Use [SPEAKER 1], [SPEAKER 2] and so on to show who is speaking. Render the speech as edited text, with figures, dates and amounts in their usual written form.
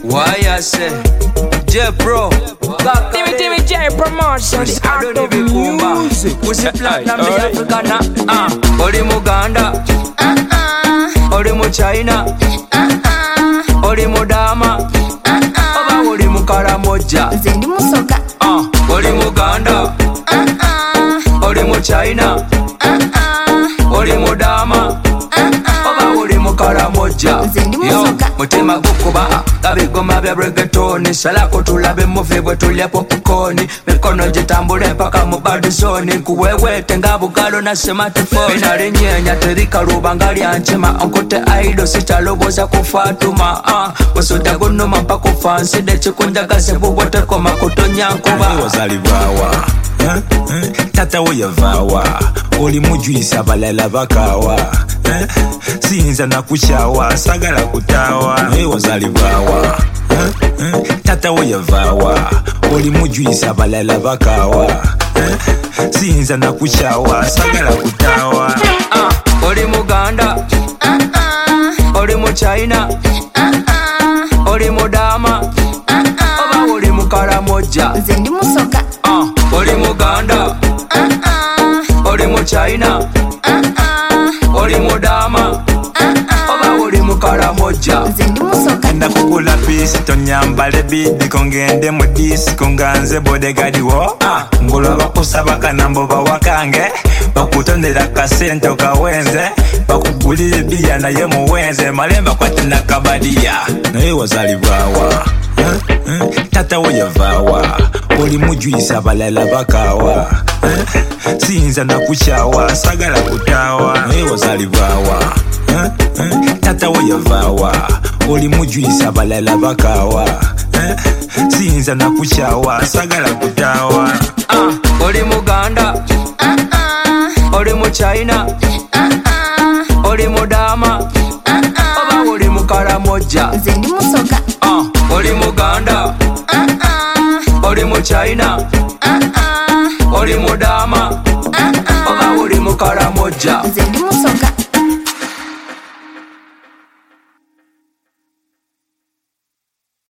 [SPEAKER 1] Why I say J Pro
[SPEAKER 2] Timmy J Promotion, the art of music.
[SPEAKER 1] We say platinum the Africana Oli Muganda Oli mu China Oli mu Dama Oba oli mu Karamoja
[SPEAKER 3] Zendi musoka
[SPEAKER 1] Oli Muganda Oli mu China Oli mu Dama Oba oli mu Karamoja
[SPEAKER 3] Zendi musoka
[SPEAKER 1] Mutima gukuba Kabigoma bya reggaeton Salako tulabe muvi bwe tulya popcorn Mikono jitambule mpaka mu badizoni Kuwewete nga bugalo na smartphone Inali nyenya terika rubanga lya nchema Onkote aido sitalogoza ku Fatuma Wasoda gunuma mpaka fansi de chikunjagase bubwete koma kutonya nkuba
[SPEAKER 4] wazalibwawa tata we yavawa oli mujwisa balala bakawa siyinza nakushawa sagala kutawa naye wazalibwawa tata we yavawa oli mujwisa balala bakawa siyinza nakushawa sagala kutawa
[SPEAKER 1] oli Muganda oli mu China oli mu Dama oba oli mu Karamoja
[SPEAKER 3] Zendi musoka
[SPEAKER 1] oli Muganda oli mu China oli mu Dama oba oli mu Karamoja
[SPEAKER 3] Zendi musoka
[SPEAKER 4] ndakugula pisi tonyambale bidiko ngende mu disiko nganze bodyguard wo ngolwa bakusaba kanambo bawakange bakutondera kasente okawenze bakugulire bia naye muwenze malemba kwatina kabadiya naye wazalibwawa tata we yavawa oli mujwisa balala bakawa siyinza nakushawa sagala kutawa naye wazalibwawa tata we yavawa oli mujwisa balala bakawa siyinza nakushawa sagala kutawa
[SPEAKER 1] oli Muganda oli mu China oli mu Dama oba oli mu Karamoja
[SPEAKER 3] Zendi musoka
[SPEAKER 1] oli Muganda oli mu China oli mu Dama oba oli mu Karamoja